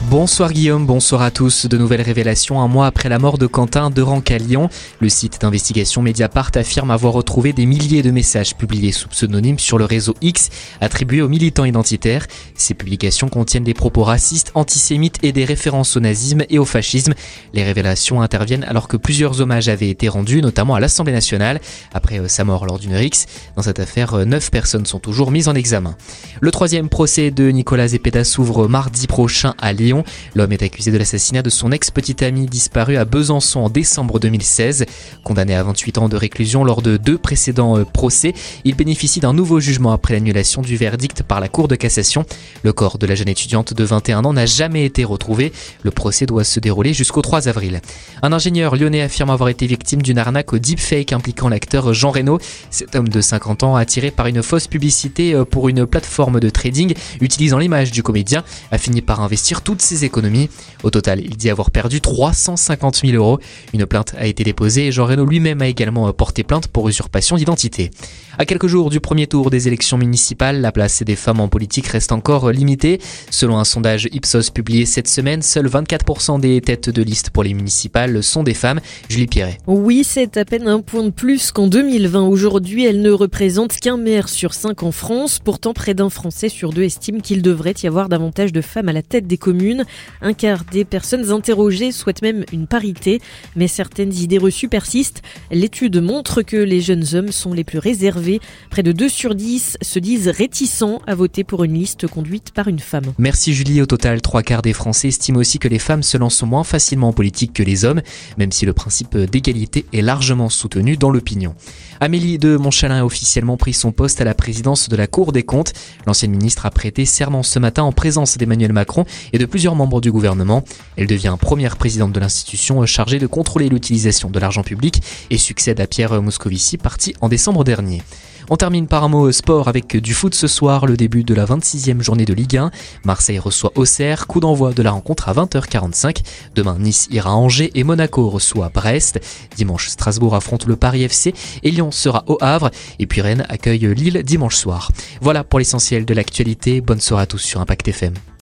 Bonsoir Guillaume, bonsoir à tous. De nouvelles révélations un mois après la mort de Quentin Derenc à Lyon. Le site d'investigation Mediapart affirme avoir retrouvé des milliers de messages publiés sous pseudonyme sur le réseau X, attribués aux militants identitaires. Ces publications contiennent des propos racistes, antisémites et des références au nazisme et au fascisme. Les révélations interviennent alors que plusieurs hommages avaient été rendus, notamment à l'Assemblée nationale, après sa mort lors d'une rixe. Dans cette affaire, 9 personnes sont toujours mises en examen. Le troisième procès de Nicolas Zepeda s'ouvre mardi prochain à Lyon. L'homme est accusé de l'assassinat de son ex-petite amie disparue à Besançon en décembre 2016. Condamné à 28 ans de réclusion lors de 2 précédents procès, il bénéficie d'un nouveau jugement après l'annulation du verdict par la Cour de cassation. Le corps de la jeune étudiante de 21 ans n'a jamais été retrouvé. Le procès doit se dérouler jusqu'au 3 avril. Un ingénieur lyonnais affirme avoir été victime d'une arnaque au deepfake impliquant l'acteur Jean Reno. Cet homme de 50 ans, attiré par une fausse publicité pour une plateforme de trading utilisant l'image du comédien, a fini par investir toutes ses économies. Au total, il dit avoir perdu 350 000 euros. Une plainte a été déposée et Jean Reno lui-même a également porté plainte pour usurpation d'identité. À quelques jours du premier tour des élections municipales, la place des femmes en politique reste encore limitée. Selon un sondage Ipsos publié cette semaine, seuls 24% des têtes de liste pour les municipales sont des femmes. Julie Pierret. Oui, c'est à peine un point de plus qu'en 2020. Aujourd'hui, elle ne représente qu'un maire sur 5 en France. Pourtant, près d'un Français sur 2 estime qu'il devrait y avoir davantage de femmes à la tête des communes. Un quart des personnes interrogées souhaitent même une parité. Mais certaines idées reçues persistent. L'étude montre que les jeunes hommes sont les plus réservés. Près de 2 sur 10 se disent réticents à voter pour une liste conduite par une femme. Merci Julie. Au total, 3 quarts des Français estiment aussi que les femmes se lancent moins facilement en politique que les hommes, même si le principe d'égalité est largement soutenu dans l'opinion. Amélie de Montchalin a officiellement pris son poste à la présidence de la Cour des comptes. L'ancienne ministre a prêté serment ce matin en présence d'Emmanuel Macron et de plusieurs membres du gouvernement. Elle devient première présidente de l'institution chargée de contrôler l'utilisation de l'argent public et succède à Pierre Moscovici, parti en décembre dernier. On termine par un mot sport avec du foot ce soir, le début de la 26e journée de Ligue 1. Marseille reçoit Auxerre, coup d'envoi de la rencontre à 20h45. Demain, Nice ira à Angers et Monaco reçoit Brest. Dimanche, Strasbourg affronte le Paris FC et Lyon sera au Havre. Et puis Rennes accueille Lille dimanche soir. Voilà pour l'essentiel de l'actualité. Bonne soirée à tous sur Impact FM.